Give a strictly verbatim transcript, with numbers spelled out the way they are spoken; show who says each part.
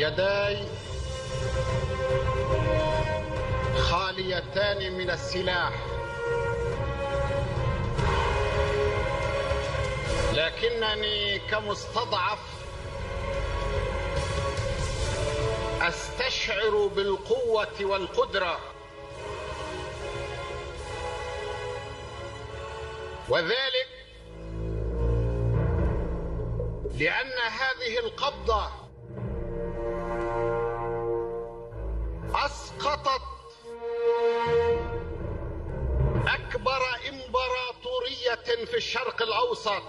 Speaker 1: يداي خاليتان من السلاح، لكنني كمستضعف أستشعر بالقوة والقدرة، وذلك لأن هذه القبضة أسقطت أكبر إمبراطورية في الشرق الأوسط.